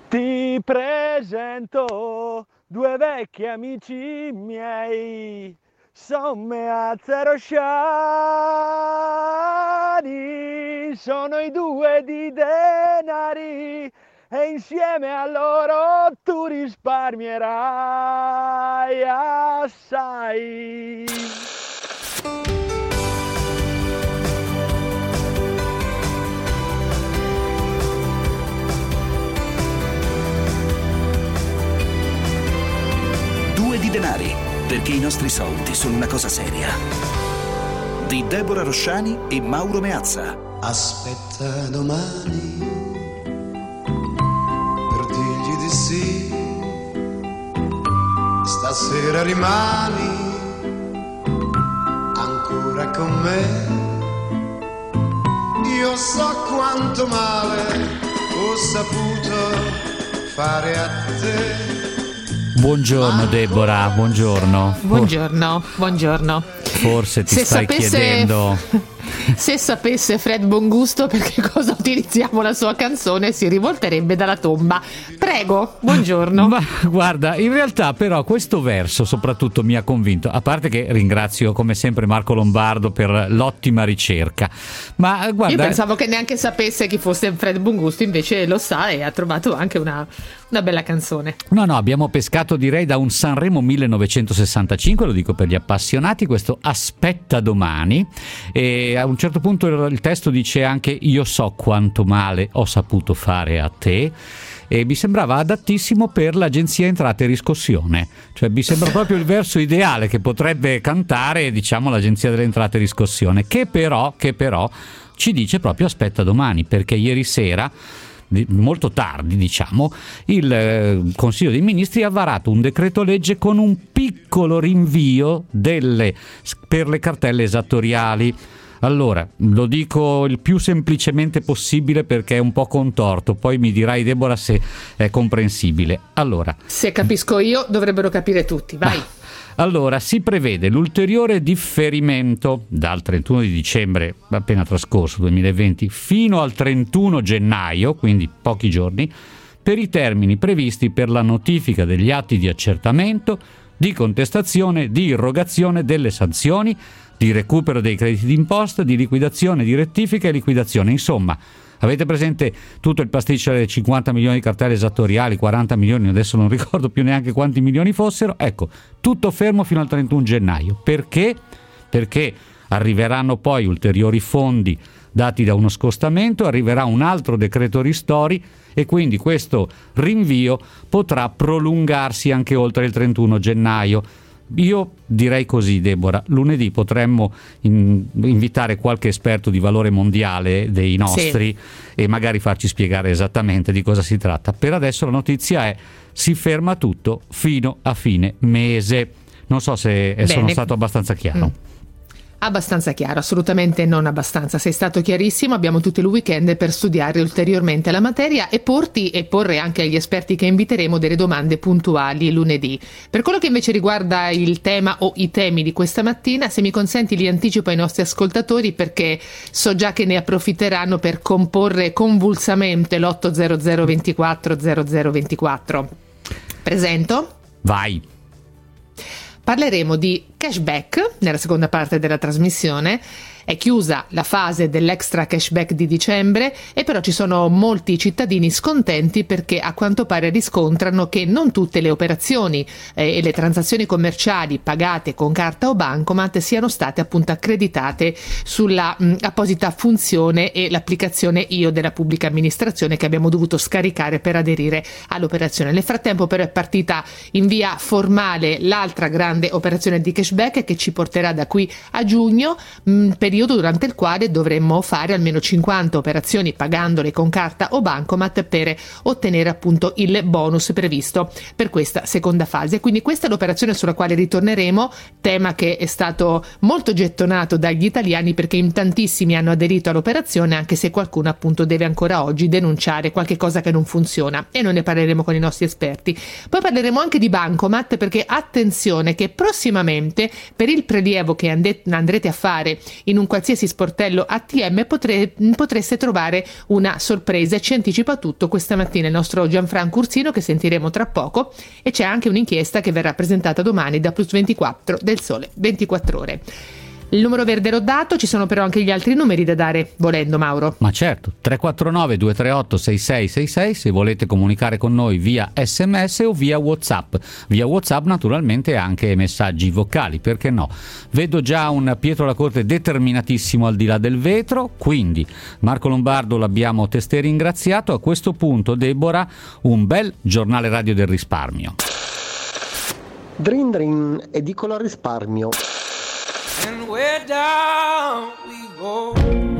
Ti presento due vecchi amici miei, son Meazza e Rosciani, sono i due di denari e insieme a loro tu risparmierai assai. Di denari, perché i nostri soldi sono una cosa seria. Di Deborah Rosciani e Mauro Meazza. Aspetta domani per dirgli di sì. Stasera rimani ancora con me. Io so quanto male ho saputo fare a te. Buongiorno Deborah, buongiorno. Buongiorno. Forse ti stai chiedendo... Se sapesse Fred Bongusto perché cosa utilizziamo la sua canzone si rivolterebbe dalla tomba. Prego, buongiorno. Ma guarda, in realtà però questo verso soprattutto mi ha convinto, a parte che ringrazio come sempre Marco Lombardo per l'ottima ricerca. Ma guarda, io pensavo che neanche sapesse chi fosse Fred Bongusto, invece lo sa e ha trovato anche una bella canzone. No, abbiamo pescato direi da un Sanremo 1965, lo dico per gli appassionati, questo Aspetta domani, e a un certo punto il testo dice anche io so quanto male ho saputo fare a te, e mi sembrava adattissimo per l'agenzia entrate e riscossione, cioè mi sembra proprio il verso ideale che potrebbe cantare, diciamo, l'agenzia delle entrate e riscossione, che però ci dice proprio aspetta domani, perché ieri sera, molto tardi diciamo, il Consiglio dei Ministri ha varato un decreto legge con un piccolo rinvio per le cartelle esattoriali. Allora, lo dico il più semplicemente possibile perché è un po' contorto, poi mi dirai Deborah se è comprensibile. Allora, se capisco io, dovrebbero capire tutti, vai. Allora, si prevede l'ulteriore differimento dal 31 di dicembre appena trascorso 2020 fino al 31 gennaio, quindi pochi giorni, per i termini previsti per la notifica degli atti di accertamento, di contestazione, di irrogazione delle sanzioni, di recupero dei crediti d'imposta, di liquidazione, di rettifica e liquidazione. Insomma, avete presente tutto il pasticcio delle 50 milioni di cartelle esattoriali, 40 milioni, adesso non ricordo più neanche quanti milioni fossero? Ecco, tutto fermo fino al 31 gennaio. Perché? Perché arriveranno poi ulteriori fondi dati da uno scostamento, arriverà un altro decreto ristori e quindi questo rinvio potrà prolungarsi anche oltre il 31 gennaio. Io direi così, Deborah, lunedì potremmo invitare qualche esperto di valore mondiale dei nostri, sì, e magari farci spiegare esattamente di cosa si tratta. Per adesso la notizia è: si ferma tutto fino a fine mese. Non so se sono stato abbastanza chiaro. Abbastanza chiaro, assolutamente non abbastanza, sei stato chiarissimo. Abbiamo tutto il weekend per studiare ulteriormente la materia e porre anche agli esperti che inviteremo delle domande puntuali lunedì. Per quello che invece riguarda il tema o i temi di questa mattina, se mi consenti li anticipo ai nostri ascoltatori perché so già che ne approfitteranno per comporre convulsamente l'800 24 0024. Presento? Vai. Parleremo di cashback nella seconda parte della trasmissione. È chiusa la fase dell'extra cashback di dicembre e però ci sono molti cittadini scontenti perché a quanto pare riscontrano che non tutte le operazioni e le transazioni commerciali pagate con carta o bancomat siano state appunto accreditate sulla apposita funzione e l'applicazione IO della pubblica amministrazione che abbiamo dovuto scaricare per aderire all'operazione. Nel frattempo però è partita in via formale l'altra grande operazione di cashback che ci porterà da qui a giugno, periodo durante il quale dovremmo fare almeno 50 operazioni pagandole con carta o bancomat per ottenere appunto il bonus previsto per questa seconda fase. Quindi questa è l'operazione sulla quale ritorneremo, tema che è stato molto gettonato dagli italiani perché in tantissimi hanno aderito all'operazione, anche se qualcuno appunto deve ancora oggi denunciare qualche cosa che non funziona, e noi ne parleremo con i nostri esperti. Poi parleremo anche di bancomat perché attenzione che prossimamente per il prelievo che andrete a fare in un qualsiasi sportello ATM potreste trovare una sorpresa. Ci anticipa tutto questa mattina il nostro Gianfranco Ursino, che sentiremo tra poco, e c'è anche un'inchiesta che verrà presentata domani da Plus 24 del Sole 24 Ore. Il numero verde l'ho dato, ci sono però anche gli altri numeri da dare, volendo, Mauro. Ma certo, 349 238 6666 se volete comunicare con noi via SMS o via WhatsApp. Via WhatsApp naturalmente anche messaggi vocali, perché no? Vedo già un Pietro La Corte determinatissimo al di là del vetro, quindi Marco Lombardo l'abbiamo testé ringraziato. A questo punto, Deborah, un bel giornale radio del risparmio. Drin drin, edicola risparmio. And where down we go.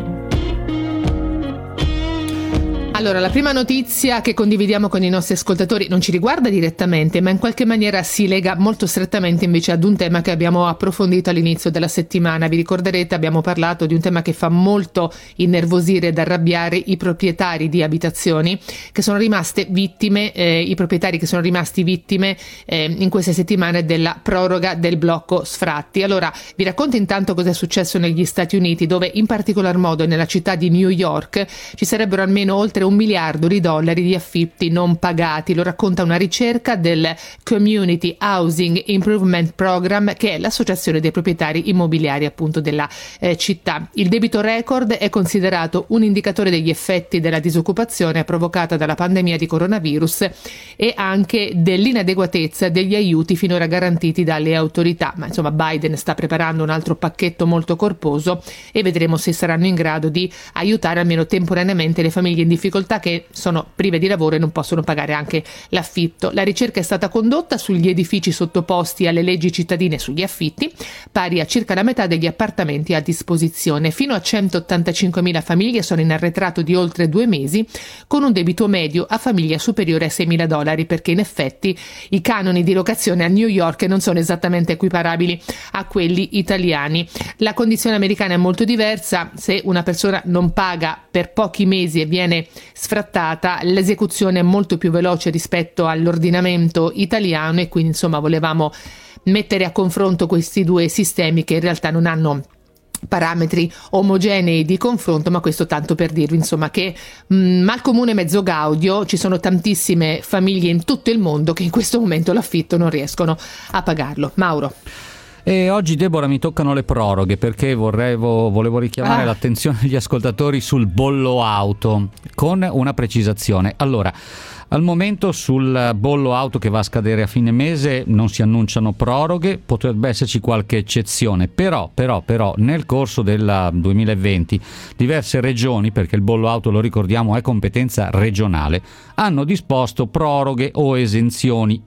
Allora, la prima notizia che condividiamo con i nostri ascoltatori non ci riguarda direttamente, ma in qualche maniera si lega molto strettamente invece ad un tema che abbiamo approfondito all'inizio della settimana. Vi ricorderete, abbiamo parlato di un tema che fa molto innervosire ed arrabbiare i proprietari di abitazioni che sono rimaste vittime, in queste settimane della proroga del blocco sfratti. Allora, vi racconto intanto cosa è successo negli Stati Uniti, dove in particolar modo nella città di New York ci sarebbero almeno oltre $1 miliardo di affitti non pagati. Lo racconta una ricerca del Community Housing Improvement Program, che è l'associazione dei proprietari immobiliari appunto della città. Il debito record è considerato un indicatore degli effetti della disoccupazione provocata dalla pandemia di coronavirus e anche dell'inadeguatezza degli aiuti finora garantiti dalle autorità. Ma insomma, Biden sta preparando un altro pacchetto molto corposo e vedremo se saranno in grado di aiutare almeno temporaneamente le famiglie in difficoltà che sono prive di lavoro e non possono pagare anche l'affitto. La ricerca è stata condotta sugli edifici sottoposti alle leggi cittadine sugli affitti, pari a circa la metà degli appartamenti a disposizione. Fino a 185.000 famiglie sono in arretrato di oltre 2 mesi, con un debito medio a famiglia superiore a $6.000, perché in effetti i canoni di locazione a New York non sono esattamente equiparabili a quelli italiani. La condizione americana è molto diversa. Se una persona non paga per pochi mesi e viene sfrattata, l'esecuzione è molto più veloce rispetto all'ordinamento italiano, e quindi insomma volevamo mettere a confronto questi due sistemi che in realtà non hanno parametri omogenei di confronto, ma questo tanto per dirvi insomma che mal comune mezzo gaudio, ci sono tantissime famiglie in tutto il mondo che in questo momento l'affitto non riescono a pagarlo. Mauro. E oggi, Deborah, mi toccano le proroghe, perché volevo richiamare l'attenzione degli ascoltatori sul bollo auto, con una precisazione. Allora, al momento sul bollo auto che va a scadere a fine mese non si annunciano proroghe, potrebbe esserci qualche eccezione, però nel corso del 2020 diverse regioni, perché il bollo auto, lo ricordiamo, è competenza regionale, hanno disposto proroghe o esenzioni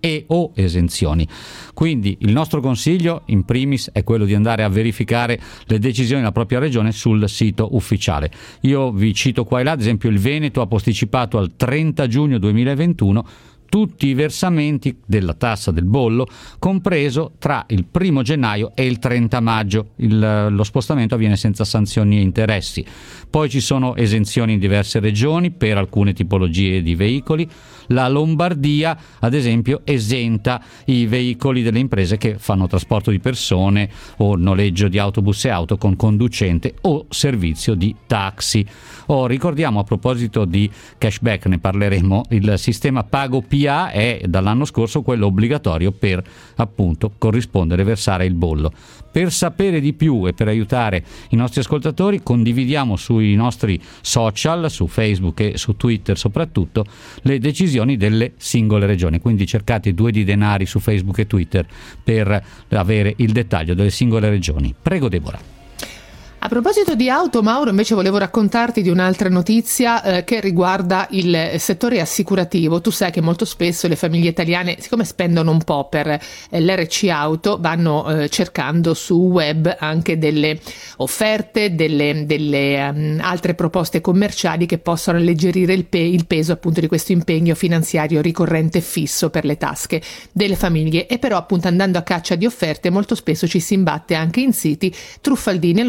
Quindi il nostro consiglio in primis è quello di andare a verificare le decisioni della propria regione sul sito ufficiale. Io vi cito qua e là, ad esempio il Veneto ha posticipato al 30 giugno 2021 tutti i versamenti della tassa del bollo, compreso tra il 1 gennaio e il 30 maggio. Lo spostamento avviene senza sanzioni e interessi. Poi ci sono esenzioni in diverse regioni per alcune tipologie di veicoli. La Lombardia, ad esempio, esenta i veicoli delle imprese che fanno trasporto di persone o noleggio di autobus e auto con conducente o servizio di taxi. Ricordiamo, a proposito di cashback, ne parleremo, il sistema Pago PA è dall'anno scorso quello obbligatorio per appunto corrispondere e versare il bollo. Per sapere di più e per aiutare i nostri ascoltatori, condividiamo sui nostri social, su Facebook e su Twitter soprattutto, le decisioni delle singole regioni. Quindi cercate 2 di denari su Facebook e Twitter per avere il dettaglio delle singole regioni. Prego, Deborah. A proposito di auto, Mauro, invece volevo raccontarti di un'altra notizia che riguarda il settore assicurativo. Tu sai che molto spesso le famiglie italiane, siccome spendono un po' per l'RC auto, vanno cercando su web anche delle offerte, delle altre proposte commerciali che possano alleggerire il peso appunto di questo impegno finanziario ricorrente e fisso per le tasche delle famiglie. E però appunto andando a caccia di offerte molto spesso ci si imbatte anche in siti truffaldini. Allora nel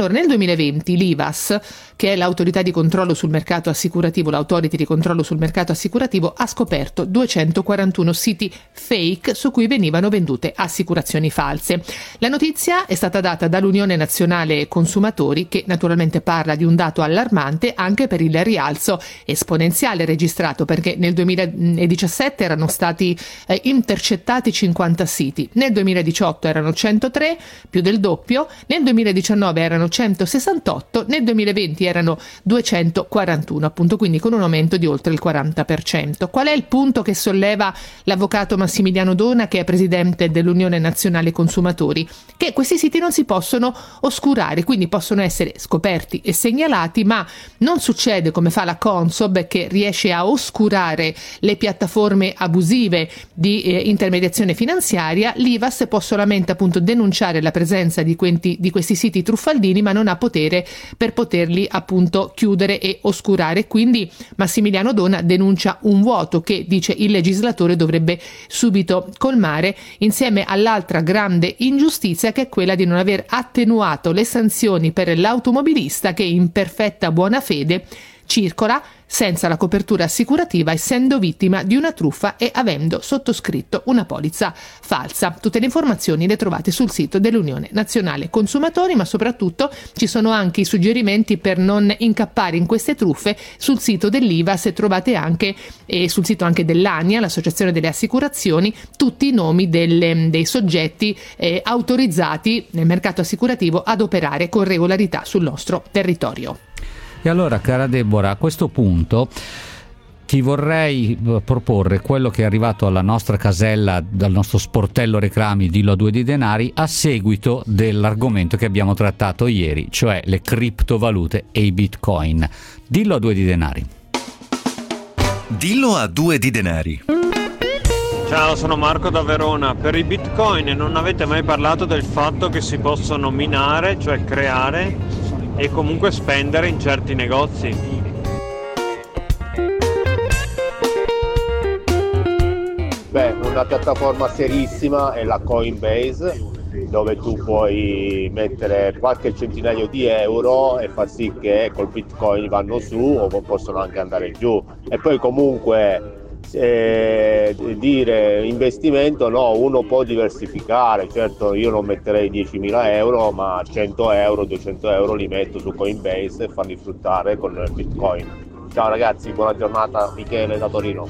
2020 l'IVAS, che è l'autorità di controllo sul mercato assicurativo, l'autority di controllo sul mercato assicurativo, ha scoperto 241 siti fake su cui venivano vendute assicurazioni false. La notizia è stata data dall'Unione Nazionale Consumatori, che naturalmente parla di un dato allarmante anche per il rialzo esponenziale registrato, perché nel 2017 erano stati intercettati 50 siti, nel 2018 erano 103, più del doppio, nel 2019 erano 168, nel 2020 erano 241, appunto, quindi con un aumento di oltre il 40%. Qual è il punto che solleva l'avvocato Massimiliano Dona, che è presidente dell'Unione Nazionale Consumatori? Che questi siti non si possono oscurare, quindi possono essere scoperti e segnalati, ma non succede come fa la Consob, che riesce a oscurare le piattaforme abusive di intermediazione finanziaria. L'IVAS può solamente appunto denunciare la presenza di questi siti truffaldini, ma non ha potere per poterli appunto chiudere e oscurare. Quindi Massimiliano Dona denuncia un vuoto che, dice, il legislatore dovrebbe subito colmare, insieme all'altra grande ingiustizia, che è quella di non aver attenuato le sanzioni per l'automobilista che in perfetta buona fede circola senza la copertura assicurativa, essendo vittima di una truffa e avendo sottoscritto una polizza falsa. Tutte le informazioni le trovate sul sito dell'Unione Nazionale Consumatori, ma soprattutto ci sono anche i suggerimenti per non incappare in queste truffe sul sito dell'IVAS, e trovate anche sul sito anche dell'ANIA, l'Associazione delle Assicurazioni, tutti i nomi dei soggetti autorizzati nel mercato assicurativo ad operare con regolarità sul nostro territorio. E allora, cara Deborah, a questo punto ti vorrei proporre quello che è arrivato alla nostra casella, dal nostro sportello reclami Dillo a due di denari, a seguito dell'argomento che abbiamo trattato ieri, cioè le criptovalute e i bitcoin. Dillo a due di denari. Dillo a due di denari. Ciao, sono Marco da Verona. Per i bitcoin non avete mai parlato del fatto che si possono minare, cioè creare, e comunque spendere in certi negozi? Beh, una piattaforma serissima è la Coinbase, dove tu puoi mettere qualche centinaio di euro e far sì che col bitcoin vanno su o possono anche andare giù. E poi comunque dire investimento, no, uno può diversificare. Certo, io non metterei 10.000 euro, ma 100 euro, 200 euro li metto su Coinbase e farli fruttare con il bitcoin. Ciao ragazzi, buona giornata, Michele da Torino.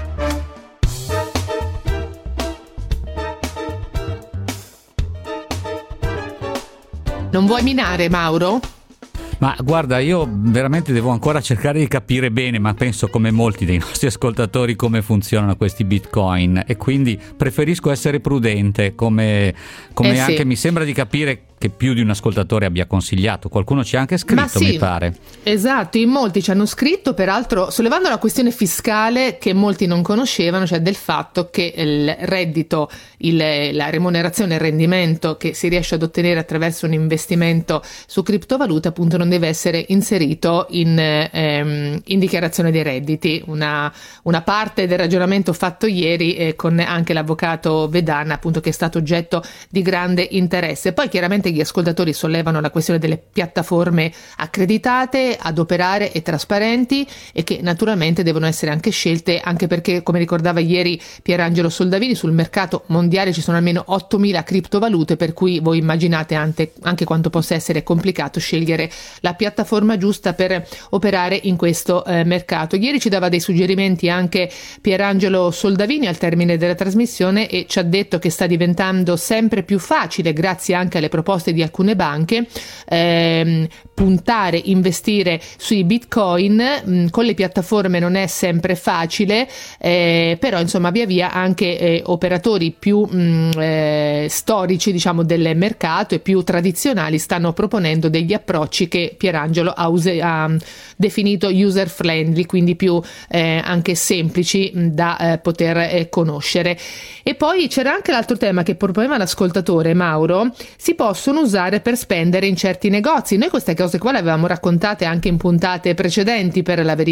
Non vuoi minare, Mauro? Ma guarda, io veramente devo ancora cercare di capire bene, ma penso come molti dei nostri ascoltatori, come funzionano questi bitcoin, e quindi preferisco essere prudente, come anche sì. Mi sembra di capire che più di un ascoltatore abbia consigliato. Qualcuno ci ha anche scritto, sì, mi pare. Esatto, in molti ci hanno scritto, peraltro sollevando la questione fiscale che molti non conoscevano, cioè del fatto che il reddito, la remunerazione, il rendimento che si riesce ad ottenere attraverso un investimento su criptovalute appunto non deve essere inserito in dichiarazione dei redditi. Una parte del ragionamento fatto ieri con anche l'avvocato Vedana, appunto, che è stato oggetto di grande interesse. Poi chiaramente gli ascoltatori sollevano la questione delle piattaforme accreditate, ad operare e trasparenti, e che naturalmente devono essere anche scelte, anche perché, come ricordava ieri Pierangelo Soldavini, sul mercato mondiale ci sono almeno 8.000 criptovalute, per cui voi immaginate anche quanto possa essere complicato scegliere la piattaforma giusta per operare in questo mercato. Ieri ci dava dei suggerimenti anche Pierangelo Soldavini al termine della trasmissione, e ci ha detto che sta diventando sempre più facile, grazie anche alle proposte di alcune banche, puntare, investire sui bitcoin. Con le piattaforme non è sempre facile, però insomma via via anche operatori più storici, diciamo, del mercato e più tradizionali stanno proponendo degli approcci che Pierangelo ha definito user friendly, quindi più anche semplici da poter conoscere. E poi c'era anche l'altro tema che proponeva l'ascoltatore Mauro: si possono usare per spendere in certi negozi. Noi queste cose qua le avevamo raccontate anche in puntate precedenti, per la verità.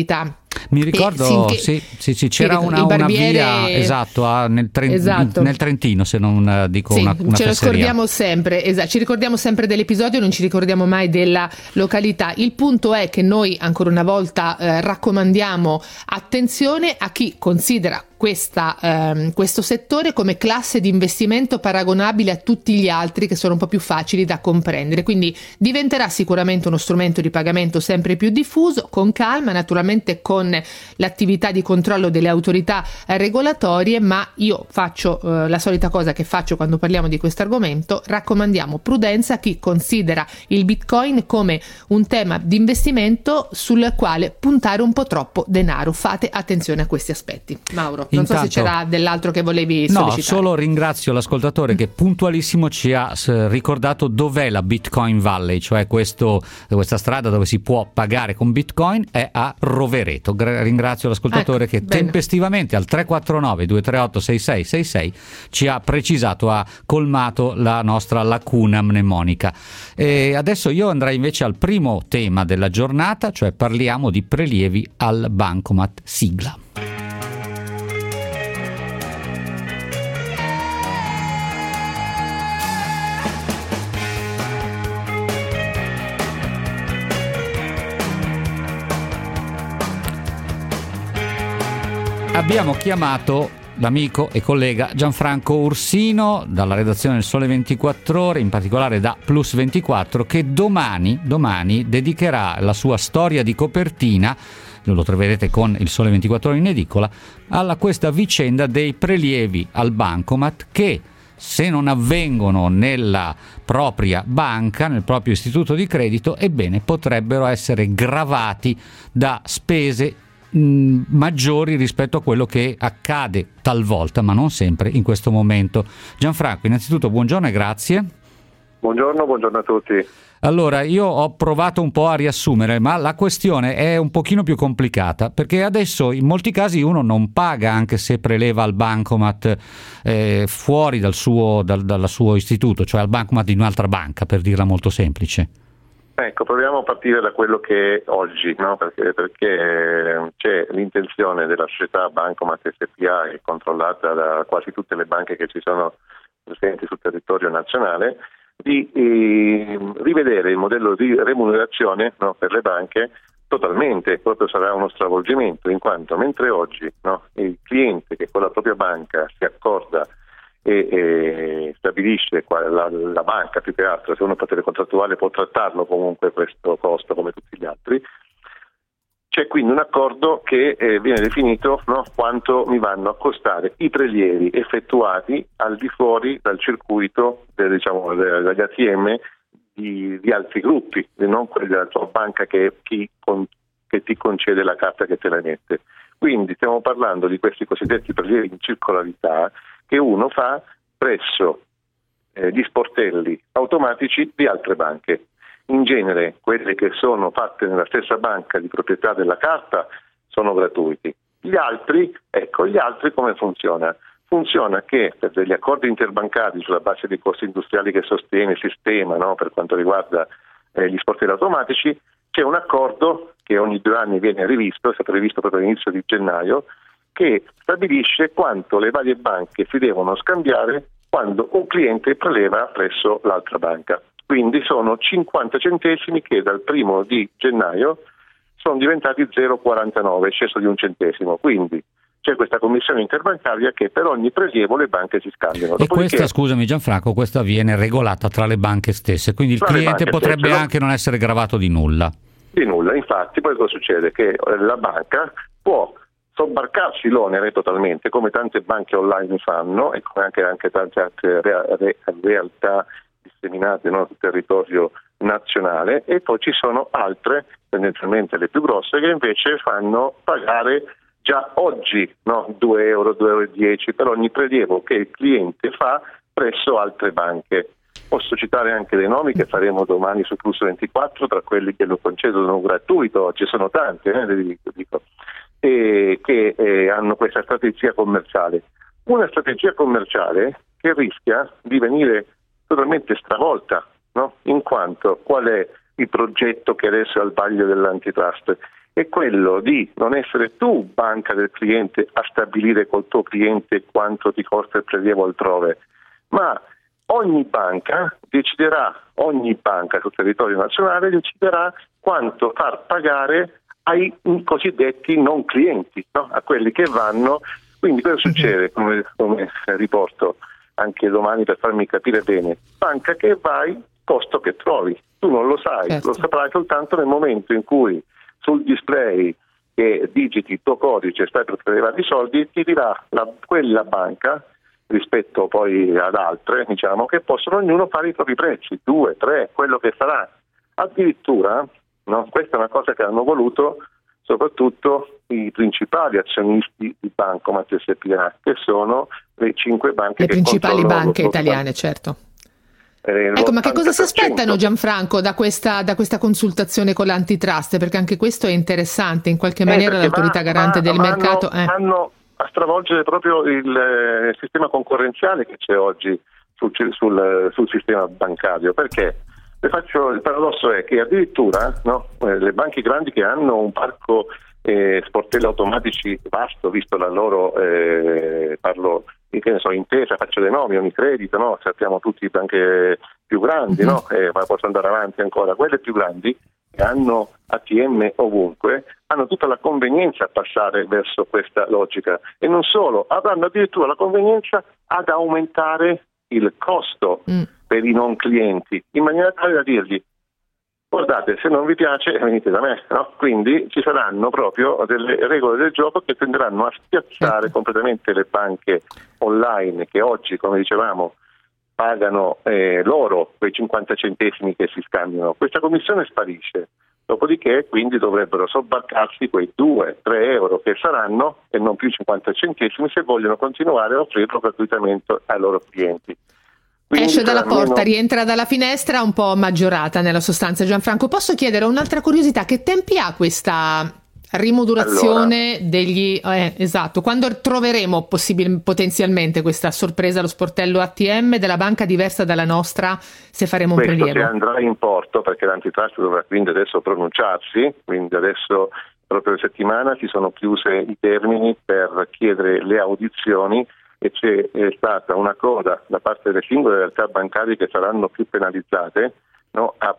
Mi ricordo, sì, c'era una via, esatto, nel Trentino, se non dico una ce lo fesseria. scordiamo sempre, ci ricordiamo sempre dell'episodio, non ci ricordiamo mai della località. Il punto è che noi ancora una volta raccomandiamo attenzione a chi considera questo settore come classe di investimento paragonabile a tutti gli altri, che sono un po' più facili da comprendere, quindi diventerà sicuramente uno strumento di pagamento sempre più diffuso, con calma, naturalmente con l'attività di controllo delle autorità regolatorie, ma io faccio la solita cosa che faccio quando parliamo di questo argomento: raccomandiamo prudenza a chi considera il Bitcoin come un tema di investimento sul quale puntare un po' troppo denaro. Fate attenzione a questi aspetti. Mauro, non so se c'era dell'altro che volevi sollecitare. No, solo ringrazio l'ascoltatore che puntualissimo ci ha ricordato dov'è la Bitcoin Valley, cioè questa strada dove si può pagare con Bitcoin è a Rovereto. Ringrazio l'ascoltatore che tempestivamente al 349 238 6666 ci ha precisato, ha colmato la nostra lacuna mnemonica. E adesso io andrei invece al primo tema della giornata, cioè parliamo di prelievi al bancomat. Sigla. Abbiamo chiamato l'amico e collega Gianfranco Ursino dalla redazione del Sole 24 Ore, in particolare da Plus 24, che domani dedicherà la sua storia di copertina, lo troverete con il Sole 24 Ore in edicola, a questa vicenda dei prelievi al bancomat che, se non avvengono nella propria banca, nel proprio istituto di credito, ebbene potrebbero essere gravati da spese maggiori rispetto a quello che accade talvolta, ma non sempre, in questo momento. Gianfranco, innanzitutto buongiorno e grazie. Buongiorno a tutti. Allora, io ho provato un po' a riassumere, ma la questione è un pochino più complicata, perché adesso in molti casi uno non paga anche se preleva al bancomat fuori dal suo istituto, cioè al bancomat di un'altra banca, per dirla molto semplice. Ecco, proviamo a partire da quello che è oggi, no? Perché c'è l'intenzione della società Bancomat SPA, che è controllata da quasi tutte le banche che ci sono presenti sul territorio nazionale, di rivedere il modello di remunerazione, no, per le banche totalmente. Proprio sarà uno stravolgimento, in quanto mentre oggi, no, il cliente che con la propria banca si accorda e stabilisce la banca, più che altro, se uno potere contrattuale può trattarlo comunque questo costo come tutti gli altri, c'è quindi un accordo che viene definito, no, quanto mi vanno a costare i prelievi effettuati al di fuori dal circuito dagli ATM di altri gruppi, non quelli della tua banca che ti concede la carta che te la emette. Quindi stiamo parlando di questi cosiddetti prelievi in circolarità che uno fa presso gli sportelli automatici di altre banche. In genere quelle che sono fatte nella stessa banca di proprietà della carta sono gratuiti. Gli altri come funziona? Funziona che per degli accordi interbancari sulla base dei costi industriali che sostiene il sistema, no, per quanto riguarda gli sportelli automatici, c'è un accordo che ogni 2 anni viene rivisto, è stato rivisto proprio all'inizio di gennaio, che stabilisce quanto le varie banche si devono scambiare quando un cliente preleva presso l'altra banca. Quindi sono 50 centesimi che dal 1 di gennaio sono diventati 0,49, sceso di 1 centesimo. Quindi c'è questa commissione interbancaria che per ogni prelievo le banche si scambiano. E questa, scusami Gianfranco, questa viene regolata tra le banche stesse, quindi il cliente potrebbe anche non essere gravato di nulla. Di nulla, infatti poi cosa succede? Che la banca può sobbarcarsi l'onere totalmente, come tante banche online fanno e come anche tante altre realtà disseminate, no, sul territorio nazionale, e poi ci sono altre, tendenzialmente le più grosse, che invece fanno pagare già oggi, no, 2 euro, 2,10 euro per ogni prelievo che il cliente fa presso altre banche. Posso citare anche dei nomi che faremo domani su Plus 24, tra quelli che lo concedono gratuito, ci sono tanti, dico, che hanno questa strategia commerciale. Una strategia commerciale che rischia di venire totalmente stravolta, no? In quanto qual è il progetto che adesso è al vaglio dell'antitrust? è quello di non essere tu, banca del cliente, a stabilire col tuo cliente quanto ti costa il prelievo altrove, ma ogni banca sul territorio nazionale deciderà quanto far pagare ai cosiddetti non clienti, no? A quelli che vanno. Quindi cosa succede, come riporto anche domani per farmi capire bene? Banca che vai, costo che trovi, tu non lo sai, certo. Lo saprai soltanto nel momento in cui sul display che digiti il tuo codice, stai per prelevare i soldi, ti dirà quella banca rispetto poi ad altre, diciamo, che possono ognuno fare i propri prezzi, 2, 3, quello che sarà. Addirittura, no, questa è una cosa che hanno voluto soprattutto i principali azionisti di Bancomat SpA, che sono le 5 banche, le principali banche italiane, certo. Ecco, ma che cosa si aspettano, Gianfranco, da questa consultazione con l'antitrust? Perché anche questo è interessante, in qualche maniera l'autorità garante del mercato vanno a stravolgere proprio il sistema concorrenziale che c'è oggi sul sistema bancario, perché il paradosso è che addirittura, no, le banche grandi che hanno un parco sportelli automatici vasto, visto la loro parlo che ne so, Intesa, faccio dei nomi, Unicredit, no? Sappiamo tutti le banche più grandi, no? Ma posso andare avanti ancora. Quelle più grandi che hanno ATM ovunque hanno tutta la convenienza a passare verso questa logica, e non solo, avranno addirittura la convenienza ad aumentare il costo per i non clienti, in maniera tale da dirgli: guardate, se non vi piace venite da me, no? Quindi ci saranno proprio delle regole del gioco che tenderanno a spiazzare completamente le banche online, che oggi, come dicevamo, pagano loro quei 50 centesimi che si scambiano. Questa commissione sparisce, dopodiché quindi dovrebbero sobbarcarsi quei 2-3 euro che saranno, e non più 50 centesimi, se vogliono continuare a offrirlo gratuitamente ai loro clienti. Quindi esce dalla porta, rientra dalla finestra un po' maggiorata nella sostanza. Gianfranco, posso chiedere un'altra curiosità? Che tempi ha questa rimodulazione degli... esatto, quando troveremo potenzialmente questa sorpresa, lo sportello ATM della banca diversa dalla nostra, se faremo un prelievo? Questo che andrà in porto, perché l'antitrust dovrà quindi adesso pronunciarsi, quindi adesso proprio la settimana si sono chiuse i termini per chiedere le audizioni, e c'è stata una coda da parte delle singole realtà bancarie che saranno più penalizzate, no, a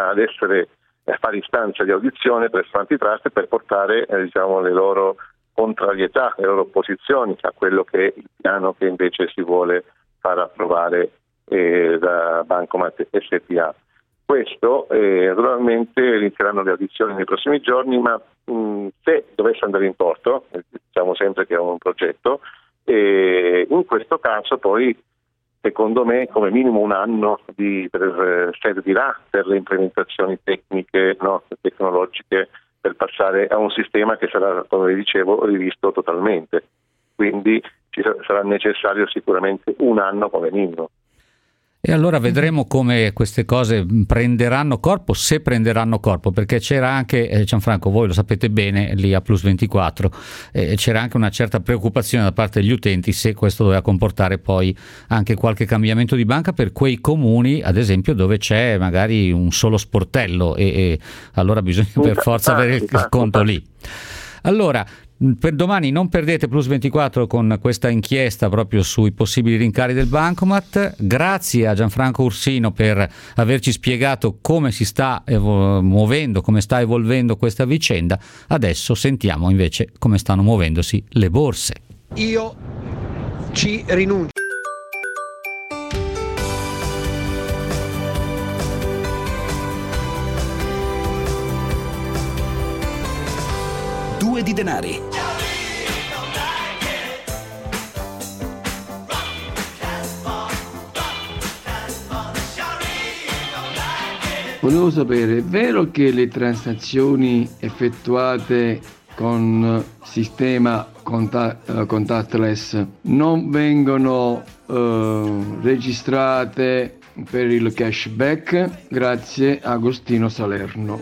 fare istanza di audizione presso l'antitrust per portare diciamo le loro contrarietà, le loro opposizioni a quello che è il piano che invece si vuole far approvare da Bancomat SpA. Questo naturalmente inizieranno le audizioni nei prossimi giorni, ma se dovesse andare in porto, diciamo sempre che è un progetto, e in questo caso poi secondo me come minimo un anno servirà per le implementazioni tecniche, no, tecnologiche, per passare a un sistema che sarà, come vi dicevo, rivisto totalmente. Quindi sarà necessario sicuramente un anno come minimo. E allora vedremo come queste cose prenderanno corpo, se prenderanno corpo, perché c'era anche, Gianfranco, voi lo sapete bene, lì a Plus 24, c'era anche una certa preoccupazione da parte degli utenti se questo doveva comportare poi anche qualche cambiamento di banca per quei comuni, ad esempio, dove c'è magari un solo sportello e allora bisogna per forza avere il conto lì. Allora, per domani non perdete Plus 24 con questa inchiesta proprio sui possibili rincari del Bancomat. Grazie a Gianfranco Ursino per averci spiegato come si sta muovendo, come sta evolvendo questa vicenda. Adesso sentiamo invece come stanno muovendosi le borse. Io ci rinuncio. Due di denari. Volevo sapere, è vero che le transazioni effettuate con sistema contactless non vengono registrate per il cashback? Grazie, Agostino Salerno.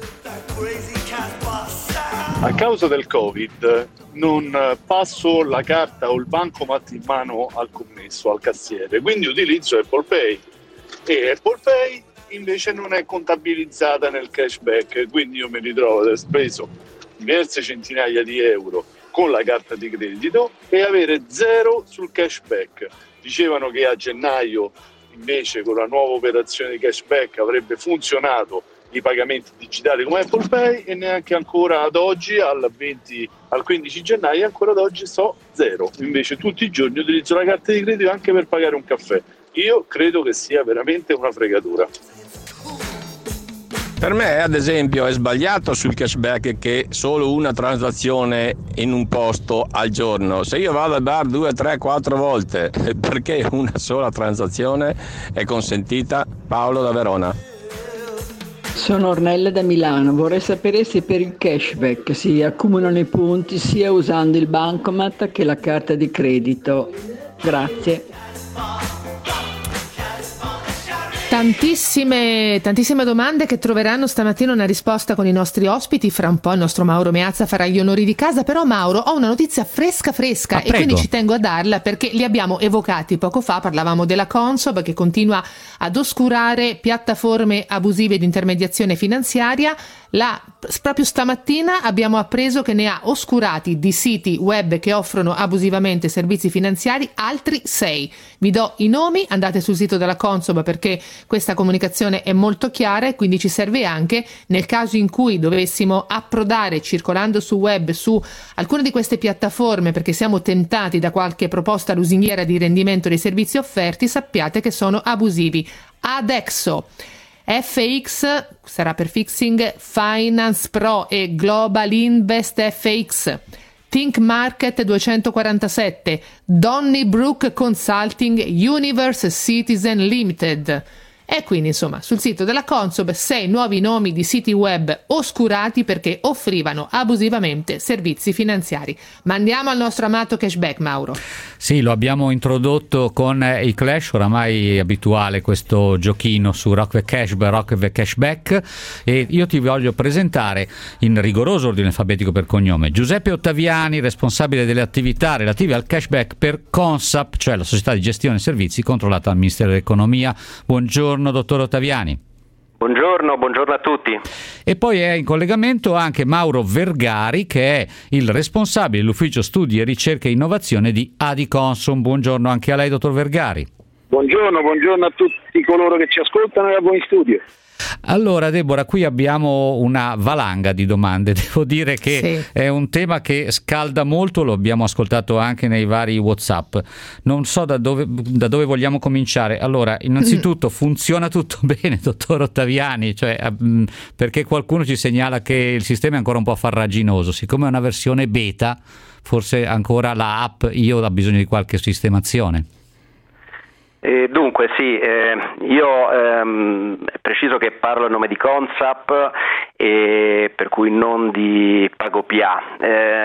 A causa del Covid non passo la carta o il bancomat in mano al commesso, al cassiere, quindi utilizzo Apple Pay, e Apple Pay invece non è contabilizzata nel cashback, quindi io mi ritrovo ad aver speso diverse centinaia di euro con la carta di credito e avere 0 sul cashback. Dicevano che a gennaio invece con la nuova operazione di cashback avrebbe funzionato i pagamenti digitali come Apple Pay, e neanche ancora ad oggi, al 15 gennaio, ancora ad oggi 0. Invece tutti i giorni utilizzo la carta di credito anche per pagare un caffè. Io credo che sia veramente una fregatura. Per me, ad esempio, è sbagliato sul cashback che solo una transazione in un posto al giorno. Se io vado al bar 2, 3, 4 volte, perché una sola transazione è consentita? Paolo da Verona. Sono Ornella da Milano. Vorrei sapere se per il cashback si accumulano i punti sia usando il bancomat che la carta di credito. Grazie. Tantissime domande che troveranno stamattina una risposta con i nostri ospiti. Fra un po' il nostro Mauro Meazza farà gli onori di casa. Però Mauro, ho una notizia fresca e quindi ci tengo a darla perché li abbiamo evocati poco fa. Parlavamo della Consob che continua ad oscurare piattaforme abusive di intermediazione finanziaria. Proprio stamattina abbiamo appreso che ne ha oscurati di siti web che offrono abusivamente servizi finanziari altri 6. Vi do i nomi, andate sul sito della Consob perché questa comunicazione è molto chiara e quindi ci serve anche nel caso in cui dovessimo approdare circolando su web su alcune di queste piattaforme perché siamo tentati da qualche proposta lusinghiera di rendimento dei servizi offerti. Sappiate che sono abusivi. Adexo, FX sarà per Fixing, Finance Pro e Global Invest FX, Think Market 247, Donnybrook Consulting, Universe Citizen Limited. E quindi insomma sul sito della Consob 6 nuovi nomi di siti web oscurati perché offrivano abusivamente servizi finanziari. Ma andiamo al nostro amato cashback, Mauro. Sì, lo abbiamo introdotto con il Clash, oramai abituale questo giochino su Rock the Cashback, e io ti voglio presentare in rigoroso ordine alfabetico per cognome Giuseppe Ottaviani, responsabile delle attività relative al cashback per Consap, cioè la società di gestione servizi controllata dal Ministero dell'Economia. Buongiorno dottor Ottaviani. Buongiorno a tutti. E poi è in collegamento anche Mauro Vergari, che è il responsabile dell'ufficio studi e ricerca e innovazione di Adiconsum. Buongiorno anche a lei, dottor Vergari. Buongiorno a tutti coloro che ci ascoltano e a voi in studio. Allora Deborah, qui abbiamo una valanga di domande, devo dire che sì. È un tema che scalda molto, lo abbiamo ascoltato anche nei vari WhatsApp, non so da dove vogliamo cominciare. Allora, innanzitutto funziona tutto bene, dottor Ottaviani? Cioè, perché qualcuno ci segnala che il sistema è ancora un po' farraginoso, siccome è una versione beta, forse ancora la app io ha bisogno di qualche sistemazione. Dunque sì, io preciso che parlo a nome di Consap, per cui non di PagoPA,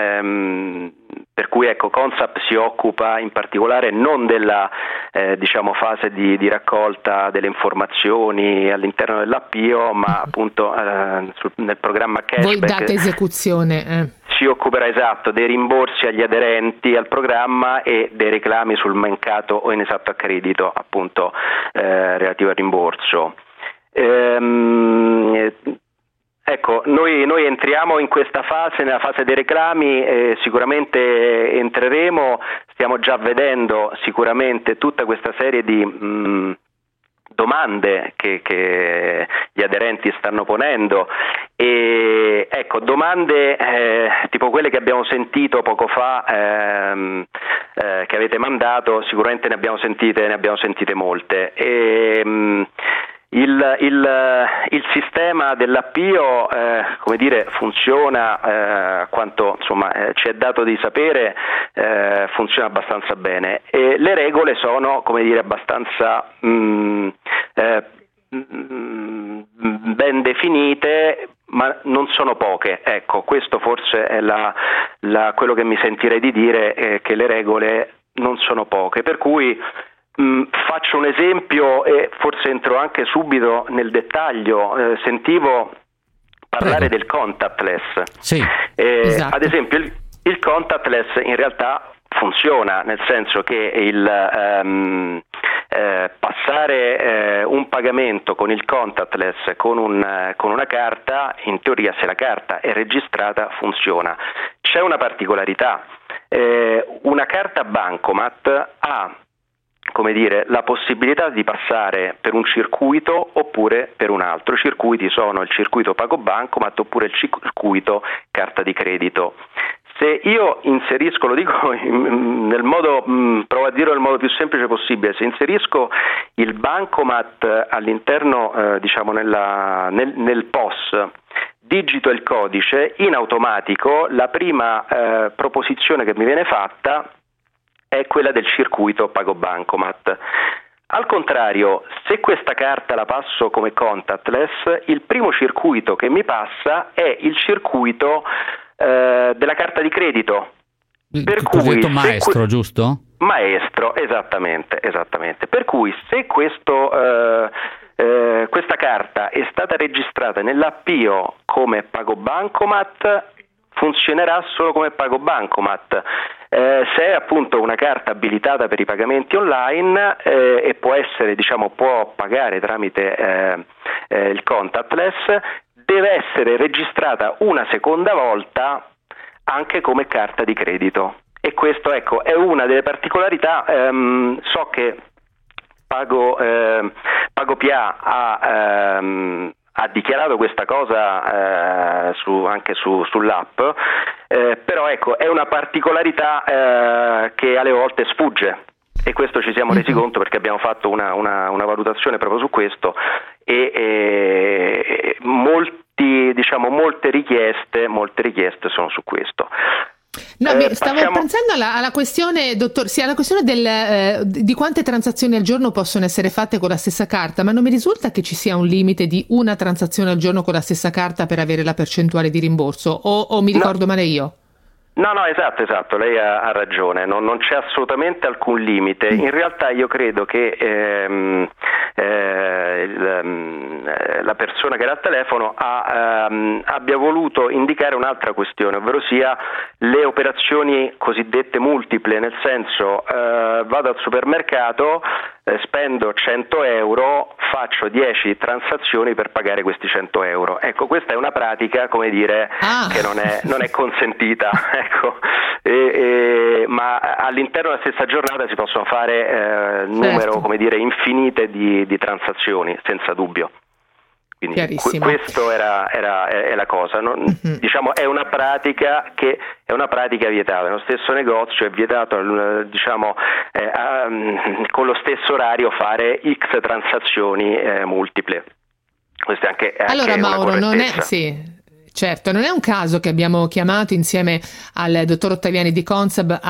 per cui ecco, Consap si occupa in particolare non della fase di raccolta delle informazioni all'interno dell'APIO, ma appunto nel programma Cashback. Voi date esecuzione. Si occuperà esatto dei rimborsi agli aderenti al programma e dei reclami sul mancato o inesatto accredito appunto relativo al rimborso. Ecco, noi entriamo in questa fase, nella fase dei reclami, sicuramente entreremo, stiamo già vedendo sicuramente tutta questa serie di domande che gli aderenti stanno ponendo, e ecco, domande tipo quelle che abbiamo sentito poco fa, che avete mandato, sicuramente ne abbiamo sentite molte. Il sistema dell'APIO funziona quanto ci è dato di sapere, funziona abbastanza bene, e le regole sono abbastanza ben definite, ma non sono poche. Ecco, questo forse è quello che mi sentirei di dire, che le regole non sono poche, per cui faccio un esempio e forse entro anche subito nel dettaglio. Sentivo parlare del contactless. Sì, esatto. Ad esempio il contactless in realtà funziona, nel senso che passare un pagamento con il contactless con una carta, in teoria se la carta è registrata funziona. C'è una particolarità, una carta bancomat ha, come dire, la possibilità di passare per un circuito oppure per un altro. I circuiti sono il circuito pago bancomat oppure il circuito carta di credito. Se io inserisco, lo dico nel modo, provo a dirlo nel modo più semplice possibile, se inserisco il bancomat all'interno, diciamo nel POS, digito il codice, in automatico la prima proposizione che mi viene fatta è quella del circuito pago bancomat. Al contrario, se questa carta la passo come contactless, il primo circuito che mi passa è il circuito della carta di credito. Per cui maestro, giusto? Maestro, esattamente. Per cui se questa carta è stata registrata nell'appio come pago bancomat, funzionerà solo come pago bancomat. Se è appunto una carta abilitata per i pagamenti online e può pagare tramite il contactless, deve essere registrata una seconda volta anche come carta di credito. E questo, ecco, è una delle particolarità. So che PagoPA ha dichiarato questa cosa anche sull'app, però ecco, è una particolarità che alle volte sfugge, e questo ci siamo resi conto perché abbiamo fatto una valutazione proprio su questo, e molte richieste sono su questo. No, stavo pensando alla questione, dottor, alla questione di quante transazioni al giorno possono essere fatte con la stessa carta, ma non mi risulta che ci sia un limite di una transazione al giorno con la stessa carta per avere la percentuale di rimborso, o mi ricordo male io? No, esatto, lei ha ragione, non c'è assolutamente alcun limite. In realtà io credo che la persona che era al telefono abbia voluto indicare un'altra questione, ovvero sia le operazioni cosiddette multiple, nel senso vado al supermercato, spendo 100 euro, faccio 10 transazioni per pagare questi 100 euro. Ecco, questa è una pratica, come dire, che non è consentita, ecco. Ma all'interno della stessa giornata si possono fare numero, come dire, infinite di transazioni, senza dubbio. Quindi questo è la cosa, no? Diciamo, è una pratica vietata. Nello stesso negozio è vietato, con lo stesso orario fare X transazioni multiple. Questo è anche allora, Mauro, non è certo, non è un caso che abbiamo chiamato insieme al dottor Ottaviani di Consap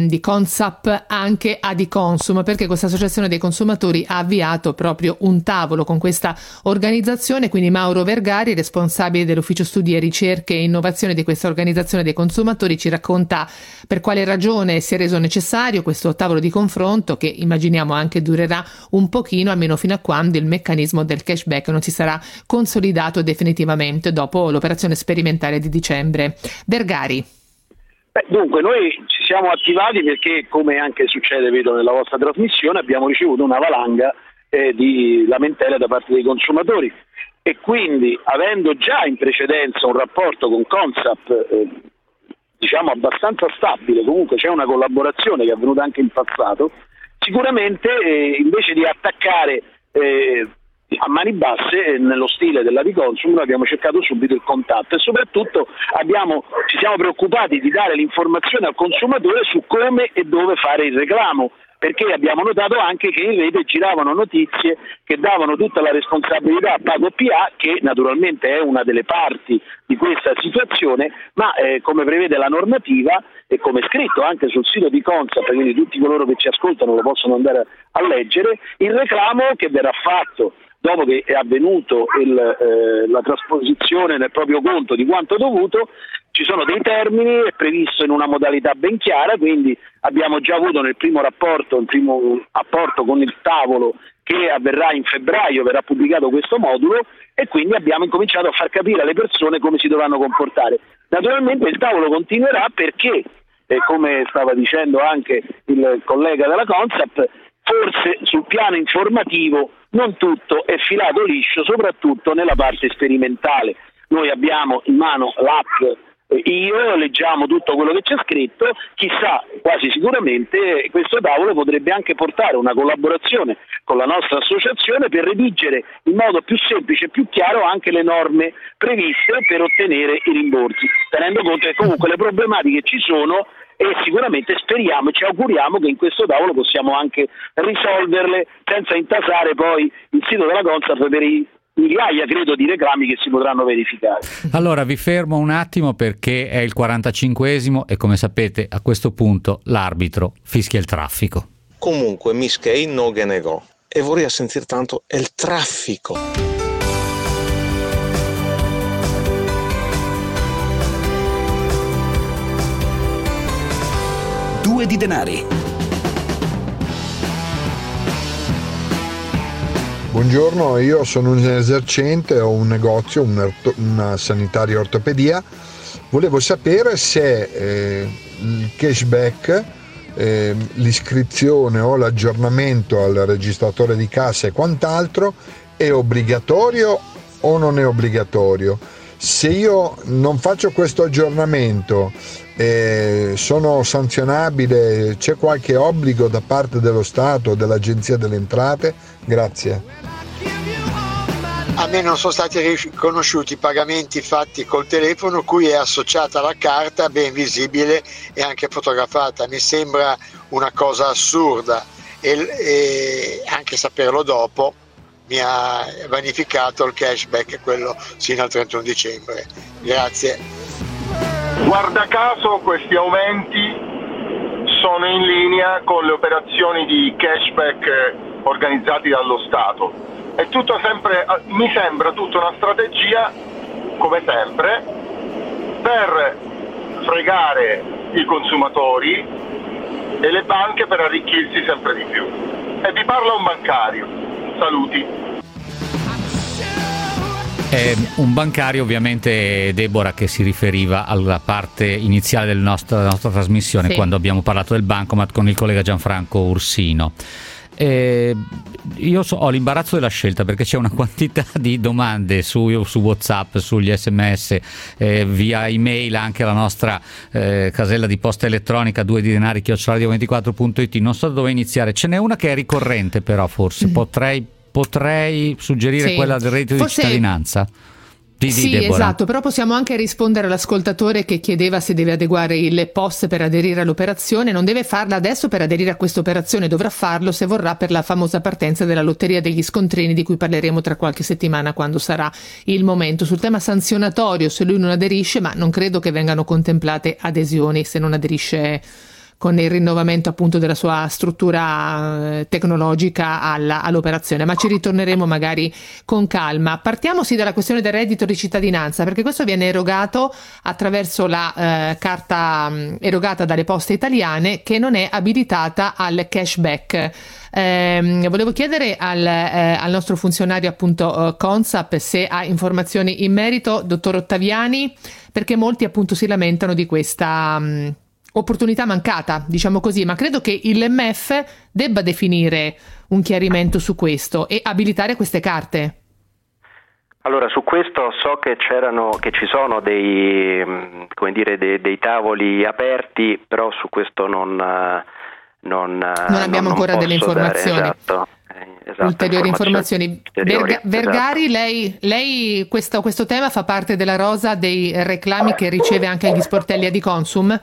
anche Adiconsum, perché questa associazione dei consumatori ha avviato proprio un tavolo con questa organizzazione. Quindi Mauro Vergari, responsabile dell'ufficio studi e ricerche e innovazione di questa organizzazione dei consumatori, ci racconta per quale ragione si è reso necessario questo tavolo di confronto, che immaginiamo anche durerà un pochino, almeno fino a quando il meccanismo del cashback non si sarà consolidato definitivamente dopo l'operazione sperimentale di dicembre. Vergari. Dunque, noi ci siamo attivati perché, come anche succede, vedo, nella vostra trasmissione, abbiamo ricevuto una valanga di lamentele da parte dei consumatori, e quindi, avendo già in precedenza un rapporto con Consap diciamo abbastanza stabile, comunque c'è una collaborazione che è avvenuta anche in passato, sicuramente invece di attaccare a mani basse nello stile della Adiconsum, noi abbiamo cercato subito il contatto, e soprattutto ci siamo preoccupati di dare l'informazione al consumatore su come e dove fare il reclamo, perché abbiamo notato anche che in rete giravano notizie che davano tutta la responsabilità a PagoPA, che naturalmente è una delle parti di questa situazione, ma come prevede la normativa e come è scritto anche sul sito di Consap, quindi tutti coloro che ci ascoltano lo possono andare a leggere, il reclamo che verrà fatto dopo che è avvenuto la trasposizione nel proprio conto di quanto dovuto. Ci sono dei termini, è previsto in una modalità ben chiara, quindi abbiamo già avuto nel primo rapporto, il primo apporto con il tavolo che avverrà in febbraio, verrà pubblicato questo modulo, e quindi abbiamo incominciato a far capire alle persone come si dovranno comportare. Naturalmente il tavolo continuerà perché, come stava dicendo anche il collega della Consap, forse sul piano informativo non tutto è filato liscio, soprattutto nella parte sperimentale. Noi abbiamo in mano l'app Io, leggiamo tutto quello che c'è scritto, chissà, quasi sicuramente questo tavolo potrebbe anche portare una collaborazione con la nostra associazione per redigere in modo più semplice e più chiaro anche le norme previste per ottenere i rimborsi, tenendo conto che comunque le problematiche ci sono e sicuramente speriamo e ci auguriamo che in questo tavolo possiamo anche risolverle senza intasare poi il sito della Consap per i migliaia, credo, di reclami che si potranno verificare. Allora vi fermo un attimo perché è il 45esimo e come sapete a questo punto l'arbitro fischia il traffico. Comunque Mischei non che negò e vorrei sentire tanto il traffico. Due di denari. Buongiorno, io sono un esercente, ho un negozio, una sanitaria ortopedia. Volevo sapere se il cashback, l'iscrizione o l'aggiornamento al registratore di cassa e quant'altro è obbligatorio o non è obbligatorio. Se io non faccio questo aggiornamento sono sanzionabile, c'è qualche obbligo da parte dello Stato o dell'Agenzia delle Entrate? Grazie. A me non sono stati riconosciuti i pagamenti fatti col telefono cui è associata la carta ben visibile e anche fotografata. Mi sembra una cosa assurda e anche saperlo dopo mi ha vanificato il cashback, quello sino al 31 dicembre. Grazie. Guarda caso questi aumenti sono in linea con le operazioni di cashback organizzati dallo Stato. È tutto sempre, mi sembra tutta una strategia, come sempre, per fregare i consumatori e le banche per arricchirsi sempre di più. E vi parla un bancario. Saluti. È un bancario, ovviamente, Deborah, che si riferiva alla parte iniziale della nostra trasmissione, sì, quando abbiamo parlato del bancomat con il collega Gianfranco Ursino. Io ho l'imbarazzo della scelta perché c'è una quantità di domande su WhatsApp, sugli SMS, via email, anche alla nostra casella di posta elettronica 2didenari@radio24.it. Non so da dove iniziare. Ce n'è una che è ricorrente, però forse potrei suggerire, sì, quella del reddito di cittadinanza. Sì, esatto, però possiamo anche rispondere all'ascoltatore che chiedeva se deve adeguare il POS per aderire all'operazione. Non deve farla adesso per aderire a questa operazione, dovrà farlo se vorrà per la famosa partenza della lotteria degli scontrini, di cui parleremo tra qualche settimana quando sarà il momento. Sul tema sanzionatorio, se lui non aderisce, ma non credo che vengano contemplate adesioni se non aderisce con il rinnovamento appunto della sua struttura tecnologica all'operazione, ma ci ritorneremo magari con calma. Partiamo sì dalla questione del reddito di cittadinanza, perché questo viene erogato attraverso la carta erogata dalle poste italiane, che non è abilitata al cashback. Volevo chiedere al nostro funzionario appunto Consap se ha informazioni in merito, dottor Ottaviani, perché molti appunto si lamentano di questa opportunità mancata, diciamo così, ma credo che il MEF debba definire un chiarimento su questo e abilitare queste carte. Allora, su questo so che ci sono dei tavoli aperti, aperti, su questo non abbiamo ancora delle informazioni. Esatto, ulteriori informazioni. Vergari, lei questo tema fa parte della rosa dei reclami che riceve anche agli sportelli di Consum?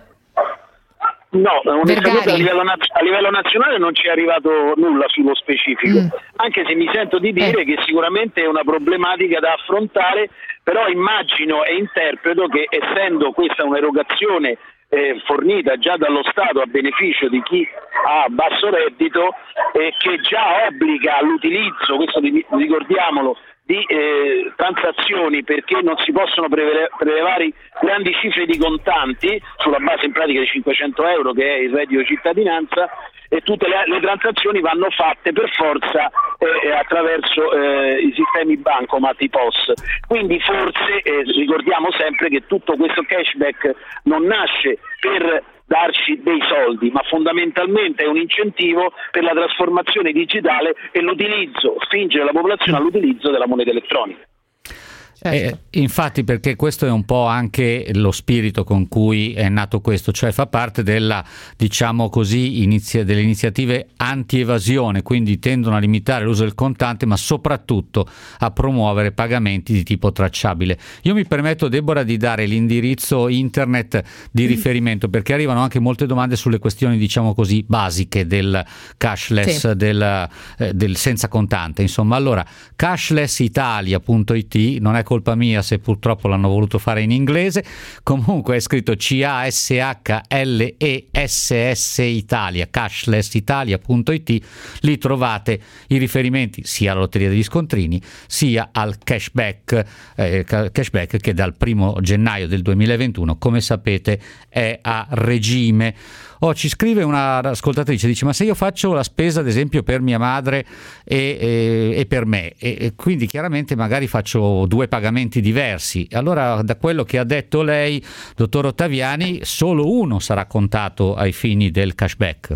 No, onestamente a livello nazionale non ci è arrivato nulla sullo specifico, anche se mi sento di dire che sicuramente è una problematica da affrontare, però immagino e interpreto che, essendo questa un'erogazione fornita già dallo Stato a beneficio di chi ha basso reddito e che già obbliga all'utilizzo, questo ricordiamolo, di transazioni, perché non si possono prelevare grandi cifre di contanti sulla base in pratica di 500 euro che è il reddito cittadinanza, e tutte le transazioni vanno fatte per forza attraverso i sistemi bancomat, i POS. Quindi forse ricordiamo sempre che tutto questo cashback non nasce per darci dei soldi, ma fondamentalmente è un incentivo per la trasformazione digitale e l'utilizzo, spingere la popolazione all'utilizzo della moneta elettronica. Infatti, perché questo è un po' anche lo spirito con cui è nato questo, cioè fa parte della, diciamo così, delle iniziative anti-evasione, quindi tendono a limitare l'uso del contante, ma soprattutto a promuovere pagamenti di tipo tracciabile. Io mi permetto, Deborah, di dare l'indirizzo internet di riferimento, perché arrivano anche molte domande sulle questioni, diciamo così, basiche del cashless, del senza contante. Insomma, allora, cashlessitalia.it, non è colpa mia se purtroppo l'hanno voluto fare in inglese, comunque è scritto CASHLESS Italia, cashlessitalia.it, lì trovate i riferimenti sia alla lotteria degli scontrini sia al cashback che dal 1 gennaio del 2021, come sapete, è a regime. Ci scrive una ascoltatrice, dice: ma se io faccio la spesa ad esempio per mia madre e per me, e quindi chiaramente magari faccio 2 pagamenti diversi, allora da quello che ha detto lei, dottor Ottaviani, solo uno sarà contato ai fini del cashback?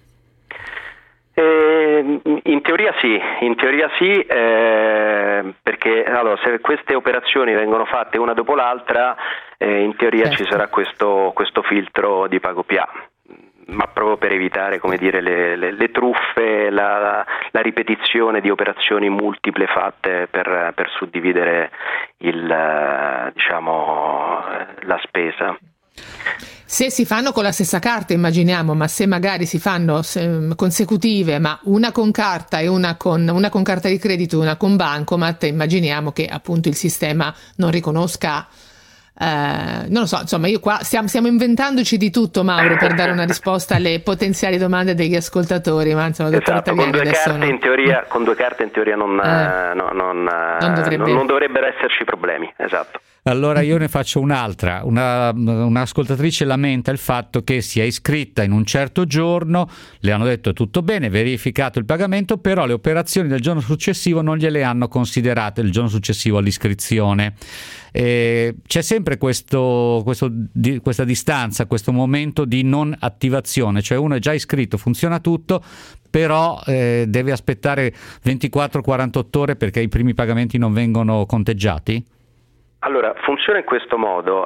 In teoria sì, perché allora, se queste operazioni vengono fatte una dopo l'altra, in teoria ci sarà questo filtro di pago PA, ma proprio per evitare, come dire, le truffe, la ripetizione di operazioni multiple fatte per suddividere la spesa. Se si fanno con la stessa carta, immaginiamo, ma se magari si fanno consecutive, ma una con carta e una con carta di credito e una con bancomat, immaginiamo che appunto il sistema non riconosca. Non lo so, insomma, io qua stiamo inventandoci di tutto, Mauro, per dare una risposta alle potenziali domande degli ascoltatori, ma insomma, esatto, con due carte in teoria non dovrebbero esserci problemi, esatto. Allora io ne faccio un'altra. Un'ascoltatrice lamenta il fatto che sia iscritta in un certo giorno, le hanno detto tutto bene, verificato il pagamento, però le operazioni del giorno successivo non gliele hanno considerate il giorno successivo all'iscrizione. C'è sempre questa distanza, questo momento di non attivazione, cioè uno è già iscritto, funziona tutto, però deve aspettare 24-48 ore perché i primi pagamenti non vengono conteggiati? Allora, funziona in questo modo,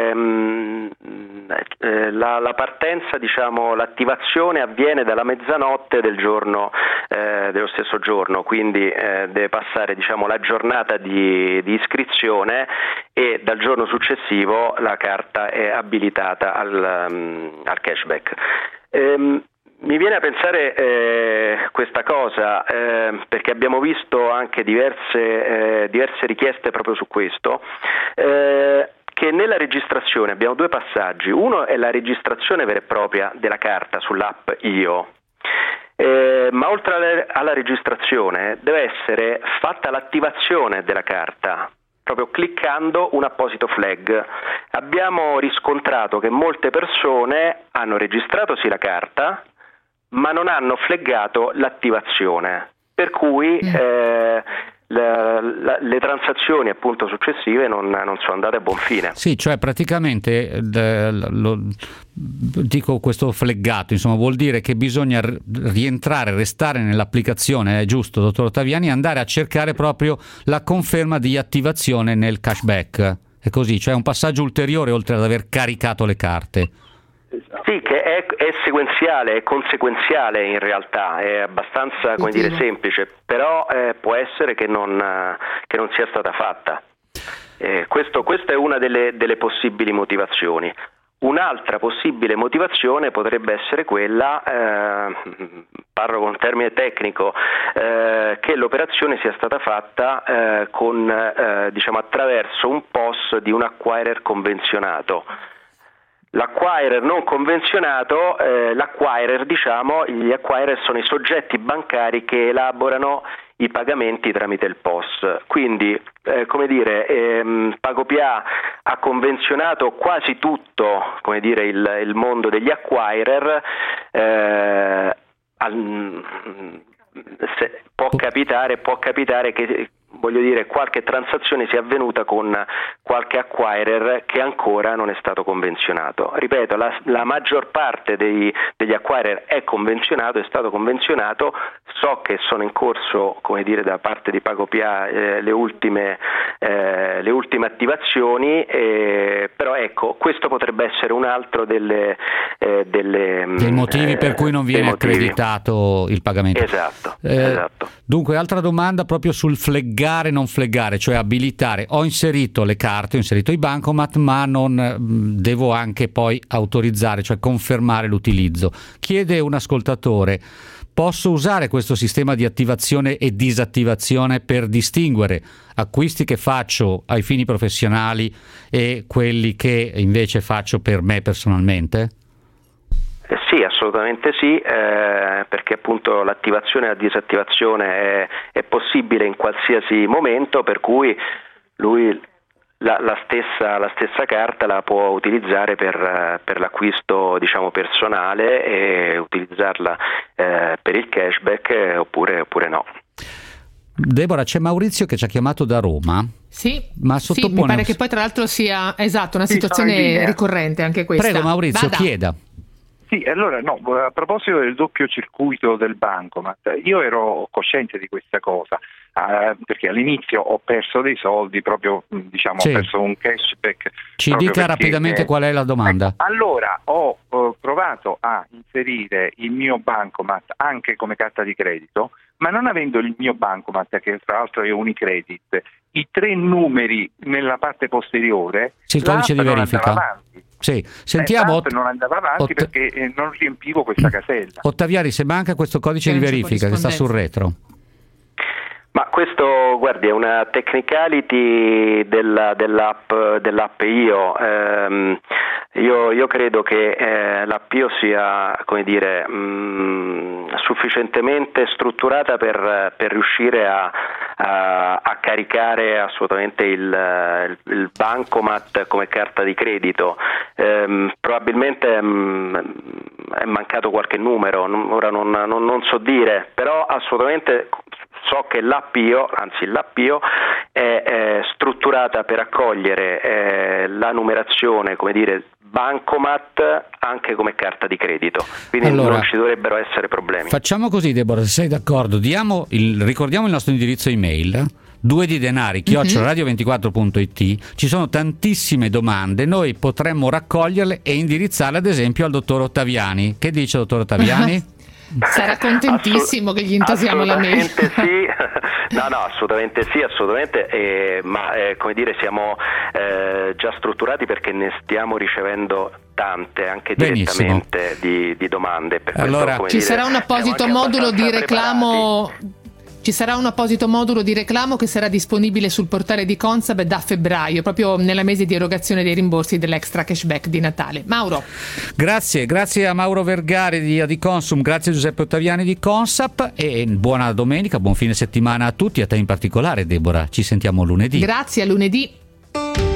la partenza, diciamo, l'attivazione avviene dalla mezzanotte del giorno, dello stesso giorno, quindi deve passare, diciamo, la giornata di iscrizione e dal giorno successivo la carta è abilitata al cashback. Mi viene a pensare questa cosa perché abbiamo visto anche diverse richieste proprio su questo, che nella registrazione abbiamo 2 passaggi. Uno è la registrazione vera e propria della carta sull'app Io, ma oltre alla registrazione deve essere fatta l'attivazione della carta, proprio cliccando un apposito flag. Abbiamo riscontrato che molte persone hanno registrato sì la carta, ma non hanno flaggato l'attivazione, per cui le transazioni appunto successive non sono andate a buon fine. Sì, cioè praticamente dico questo flaggato, insomma, vuol dire che bisogna rientrare, restare nell'applicazione, è giusto, dottor Ottaviani, andare a cercare proprio la conferma di attivazione nel cashback. È così, cioè un passaggio ulteriore oltre ad aver caricato le carte. Sì, che è sequenziale, è conseguenziale in realtà, è abbastanza, come dire, semplice, però può essere che non sia stata fatta. Questa è una delle possibili motivazioni. Un'altra possibile motivazione potrebbe essere quella, parlo con un termine tecnico, che l'operazione sia stata fatta diciamo attraverso un POS di un acquirer convenzionato. L'acquirer non convenzionato, gli acquirer sono i soggetti bancari che elaborano i pagamenti tramite il POS. Quindi, PagoPA ha convenzionato quasi tutto, come dire, il mondo degli acquirer. Può capitare che voglio dire, qualche transazione sia avvenuta con qualche acquirer che ancora non è stato convenzionato. Ripeto, la maggior parte degli acquirer è stato convenzionato. So che sono in corso, come dire, da parte di PagoPA le ultime attivazioni, però ecco, questo potrebbe essere un altro dei motivi per cui non viene accreditato il pagamento. Esatto. Dunque, altra domanda proprio sul flaggare, non flaggare, cioè abilitare. Ho inserito le carte, ho inserito i bancomat, ma non devo anche poi autorizzare, cioè confermare l'utilizzo. Chiede un ascoltatore: posso usare questo sistema di attivazione e disattivazione per distinguere acquisti che faccio ai fini professionali e quelli che invece faccio per me personalmente? Sì, assolutamente sì, perché appunto l'attivazione e la disattivazione è possibile in qualsiasi momento, per cui lui la stessa carta la può utilizzare per l'acquisto, diciamo, personale, e utilizzarla per il cashback oppure no. Deborah, c'è Maurizio che ci ha chiamato da Roma. Sì, ma sì, mi pare che poi tra l'altro sia una situazione ricorrente anche questa. Prego Maurizio, Vada. chieda. Sì, allora no, a proposito del doppio circuito del bancomat, io ero cosciente di questa cosa, perché all'inizio ho perso dei soldi, proprio diciamo Sì. ho perso un cashback. Ci dica rapidamente qual è la domanda. Allora ho provato a inserire il mio bancomat anche come carta di credito, ma non avendo il mio bancomat, che tra l'altro è Unicredit, i 3 numeri nella parte posteriore, Sì, il codice di l'app non verifica. andava avanti. Sì, sentiamo. L'app non andava avanti perché non riempivo questa casella. Ottaviani, se manca questo codice di verifica che sta sul retro. Ma questo, guardi, è una technicality dell'app Io. Io credo che l'app Io sia, come dire, sufficientemente strutturata per riuscire a caricare assolutamente il bancomat come carta di credito. Probabilmente è mancato qualche numero, ora non so dire, però assolutamente so che l'app Io è strutturata per accogliere la numerazione, come dire, bancomat anche come carta di credito, quindi Allora, non ci dovrebbero essere problemi. Facciamo così, Deborah, se sei d'accordo, ricordiamo il nostro indirizzo email, 2ddenari@radio24.it. Ci sono tantissime domande, noi potremmo raccoglierle e indirizzarle ad esempio al dottor Ottaviani. Che dice, dottor Ottaviani? Sarà contentissimo che gli intasiamo la mail. Assolutamente sì, no, assolutamente sì, ma come dire, siamo già strutturati perché ne stiamo ricevendo tante anche direttamente di domande. Per allora, questo, ci sarà un apposito modulo di reclamo. Ci sarà un apposito modulo di reclamo che sarà disponibile sul portale di Consap da febbraio, proprio nella mese di erogazione dei rimborsi dell'extra cashback di Natale. Mauro. Grazie a Mauro Vergari di Adiconsum, grazie a Giuseppe Ottaviani di Consap e buona domenica, buon fine settimana a tutti, a te in particolare Deborah. Ci sentiamo lunedì. Grazie, a lunedì.